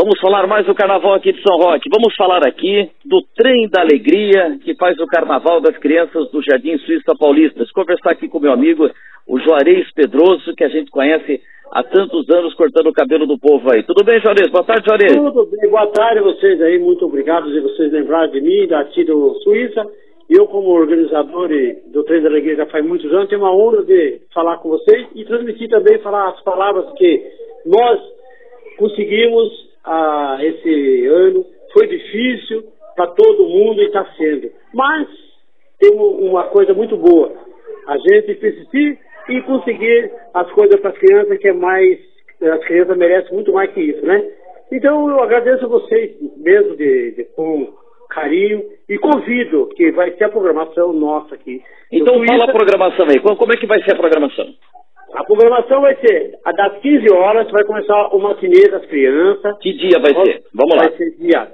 Vamos falar mais do Carnaval aqui de São Roque. Vamos falar aqui do Trem da Alegria, que faz o Carnaval das Crianças do Jardim Suíça Paulista. Vou conversar aqui com meu amigo, o Juarez Pedroso, que a gente conhece há tantos anos cortando o cabelo do povo aí. Tudo bem, Juarez? Boa tarde, Juarez. Tudo bem, boa tarde a vocês aí. Muito obrigado de vocês lembrarem de mim, daqui do Suíça. Eu, como organizador do Trem da Alegria já faz muitos anos, tenho uma honra de falar com vocês e transmitir também, falar as palavras que nós conseguimos esse ano. Foi difícil para todo mundo e está sendo. Mas tem uma coisa muito boa. A gente persistir e conseguir as coisas para as crianças, que é mais... As crianças merecem muito mais que isso, né? Então eu agradeço a vocês mesmo com carinho e convido, que vai ser a programação nossa aqui. Então fala a programação aí. Como é que vai ser a programação? A programação vai ser, das 15 horas, vai começar o matinê das crianças. Que dia vai ser? Vamos lá. Vai ser dia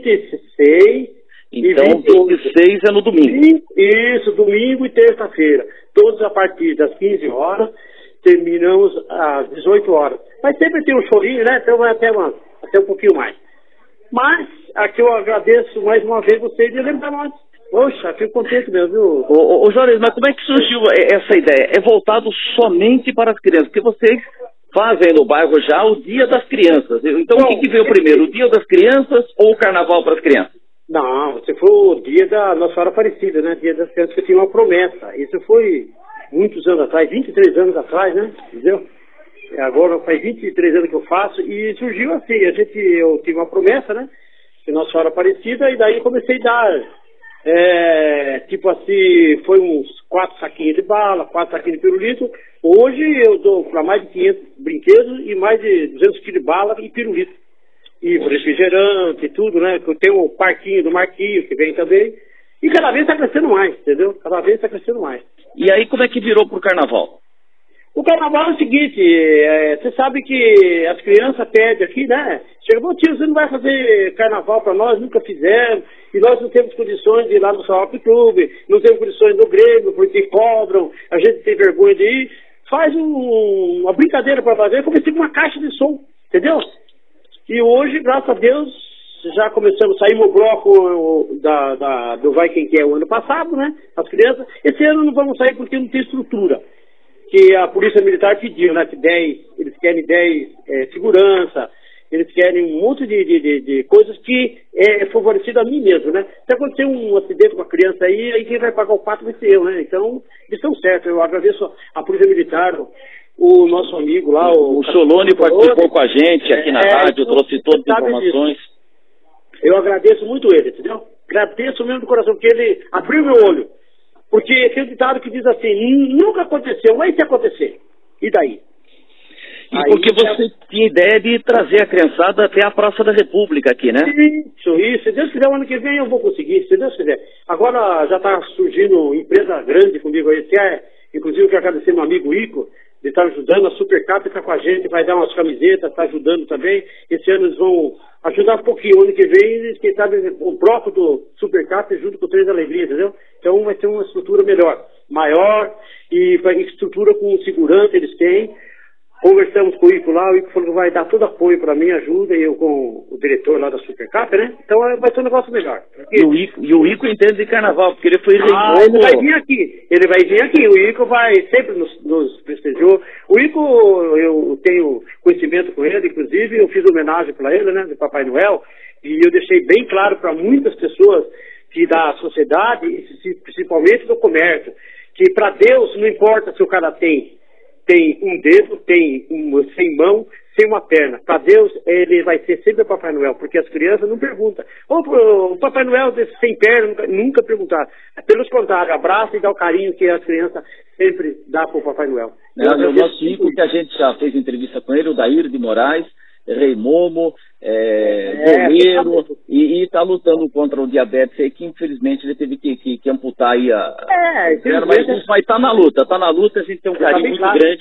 26 então, e 28. 26 é no domingo. Isso, domingo e terça-feira. Todos a partir das 15 horas, terminamos às 18 horas. Mas sempre tem um chorinho, né? Então vai até um pouquinho mais. Mas, aqui eu agradeço mais uma vez vocês de lembrar nós. Poxa, fico contente mesmo, viu? Ô Juarez, mas como é que surgiu essa ideia? É voltado somente para as crianças? Porque vocês fazem no bairro já o Dia das Crianças. Então, o que veio primeiro? O Dia das Crianças ou o Carnaval para as crianças? Não, você foi o dia da Nossa Senhora Aparecida, né? Dia das Crianças, que eu tinha uma promessa. Isso foi muitos anos atrás, 23 anos atrás, né? Entendeu? Agora faz 23 anos que eu faço e surgiu assim. Eu tive uma promessa, né? De Nossa Senhora Aparecida, e daí comecei a dar... tipo assim, foi uns 4 saquinhos de bala, 4 saquinhos de pirulito. Hoje eu dou para mais de 500 brinquedos e mais de 200 quilos de bala e pirulito. E refrigerante e tudo, né? Eu tenho o parquinho do Marquinho, que vem também. E cada vez está crescendo mais, entendeu? Cada vez está crescendo mais. E aí como é que virou pro Carnaval? O Carnaval é o seguinte, você sabe que as crianças pedem aqui, né? Chega, bom tio, você não vai fazer Carnaval para nós, nunca fizemos, e nós não temos condições de ir lá no São Roque Clube, não temos condições do Grêmio, porque cobram, a gente tem vergonha de ir. Faz uma brincadeira para fazer, comecei com uma caixa de som, entendeu? E hoje, graças a Deus, já começamos, saímos o bloco do Vai Quem Quer o ano passado, né? As crianças. Esse ano não vamos sair porque não tem estrutura. Que a Polícia Militar pediu, né? Eles querem 10 segurança, eles querem um monte de coisas que é favorecido a mim mesmo, né? Se acontecer um acidente com a criança aí quem vai pagar o pato vai ser eu, né? Então, eles estão certos. Eu agradeço a Polícia Militar, o nosso amigo lá, o Solone participou com a gente aqui na rádio, trouxe todas as informações. Disso. Eu agradeço muito ele, entendeu? Agradeço mesmo do coração, porque ele abriu meu olho. Porque tem um ditado que diz assim, nunca aconteceu, mas se acontecer, e daí? E porque você tinha ideia de trazer a criançada até a Praça da República aqui, né? Isso. Se Deus quiser, o ano que vem eu vou conseguir, se Deus quiser. Agora já está surgindo empresa grande comigo aí, inclusive eu quero agradecer meu amigo Ico, de estar ajudando, a Supercap está com a gente, vai dar umas camisetas, está ajudando também. Esse ano eles vão ajudar um pouquinho. O ano que vem, quem sabe, o bloco do Supercap junto com o Trem da Alegria, entendeu? Então vai ter uma estrutura melhor, maior, e estrutura com segurança eles têm. Conversamos com o Ico lá, o Ico falou que vai dar todo apoio para mim, ajuda, e eu com o diretor lá da Supercap, né? Então vai ser um negócio melhor. Porque... E o Ico entende de carnaval, porque ele foi ele vai vir aqui, o Ico vai, sempre nos prestigiou. O Ico, eu tenho conhecimento com ele, inclusive, eu fiz homenagem para ele, né, de Papai Noel, e eu deixei bem claro para muitas pessoas que da sociedade, e principalmente do comércio, que para Deus não importa se o cara tem um dedo, sem mão, sem uma perna. Para Deus, ele vai ser sempre o Papai Noel, porque as crianças não perguntam. O Papai Noel sem perna, nunca perguntaram. Pelo contrário, abraça e dá o carinho que as crianças sempre dão para o Papai Noel. O nosso Ico, que a gente já fez entrevista com ele, o Daír de Moraes, Rei Momo, Guerreiro, e está lutando contra o diabetes aí, que infelizmente ele teve que amputar aí mas está na luta, a gente tem um carinho muito grande.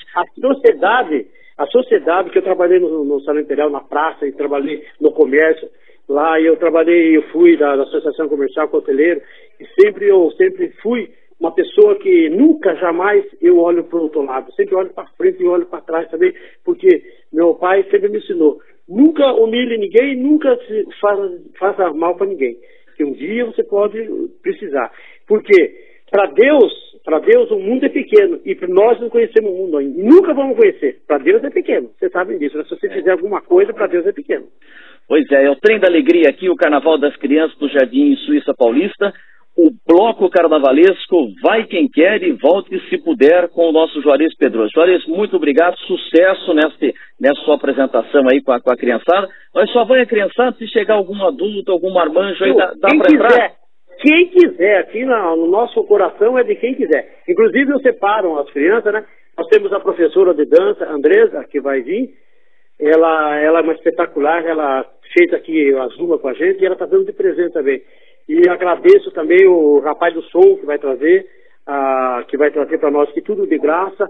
A sociedade que eu trabalhei no Salão Imperial, na praça, e trabalhei no comércio, lá eu fui da Associação Comercial Coteleiro, e eu sempre fui uma pessoa que nunca, jamais eu olho para o outro lado, sempre olho para frente e olho para trás também, porque meu pai sempre me ensinou, Nunca humilhe ninguém, nunca se faça mal para ninguém. Que um dia você pode precisar. Porque para Deus o mundo é pequeno. E nós não conhecemos o mundo ainda. E nunca vamos conhecer. Para Deus é pequeno. Vocês sabem disso. Se você fizer alguma coisa, para Deus é pequeno. Pois é o Trem da Alegria aqui, o Carnaval das Crianças do Jardim Suíça Paulista. O bloco carnavalesco vai quem quer e volte se puder com o nosso Juarez Pedroso. Juarez, muito obrigado, sucesso nessa sua apresentação aí com a criançada. Mas só vai a criançada se chegar algum adulto, algum marmanjo aí, dá para entrar? Quem quiser, aqui no nosso coração é de quem quiser. Inclusive eu separo as crianças, né? Nós temos a professora de dança, Andresa, que vai vir. Ela é uma espetacular, ela fez aqui as ruas com a gente e ela está dando de presente também. E agradeço também o rapaz do som que vai trazer para nós, que tudo de graça.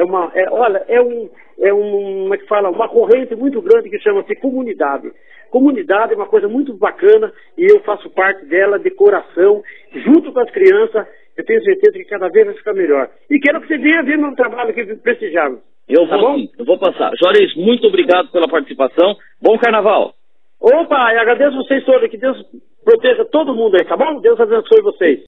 Como é que fala? Uma corrente muito grande que chama-se comunidade. Comunidade é uma coisa muito bacana e eu faço parte dela de coração, junto com as crianças. Eu tenho certeza que cada vez vai ficar melhor. E quero que você venha ver meu trabalho aqui prestigiado. Eu vou sim, eu vou passar. Juarez, muito obrigado pela participação. Bom carnaval. Opa, eu agradeço vocês todos, que Deus proteja todo mundo aí, tá bom? Deus abençoe vocês.